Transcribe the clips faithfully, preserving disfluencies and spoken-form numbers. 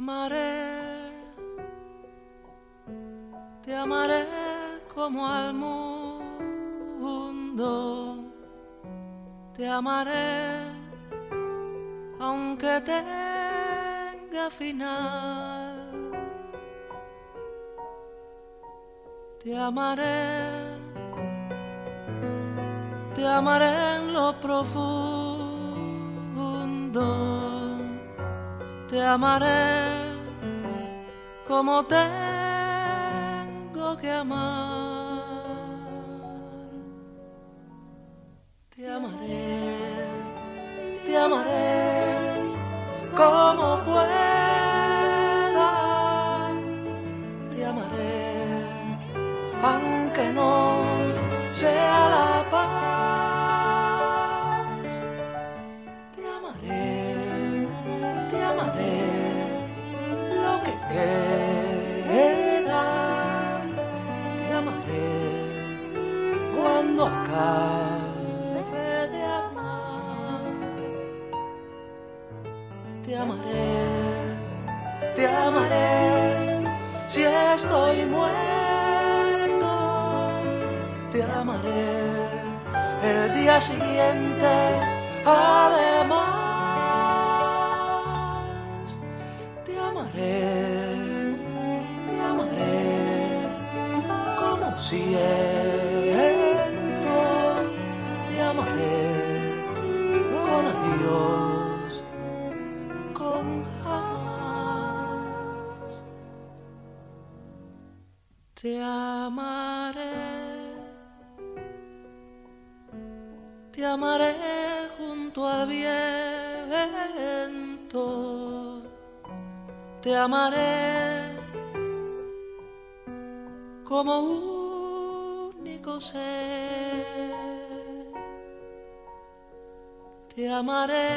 amaré, te amaré como al mundo, te amaré aunque tenga final, te amaré, te amaré en lo profundo. Te amaré como tengo que amar. Te amaré, te amaré como pueda. Te amaré aunque no sea la paz. Te amaré, te amaré lo que queda, te amaré cuando acabe de amar, te amaré, te amaré si estoy muerto, te amaré el día siguiente además. Te amaré, te amaré como siento, te amaré con adiós, con jamás. Te amaré, te amaré junto al viento. Te amaré como único ser. Te amaré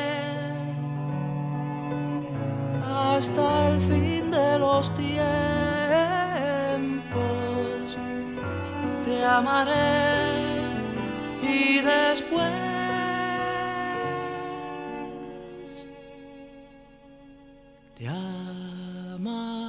hasta el fin de los tiempos. Te amaré y después te amaré.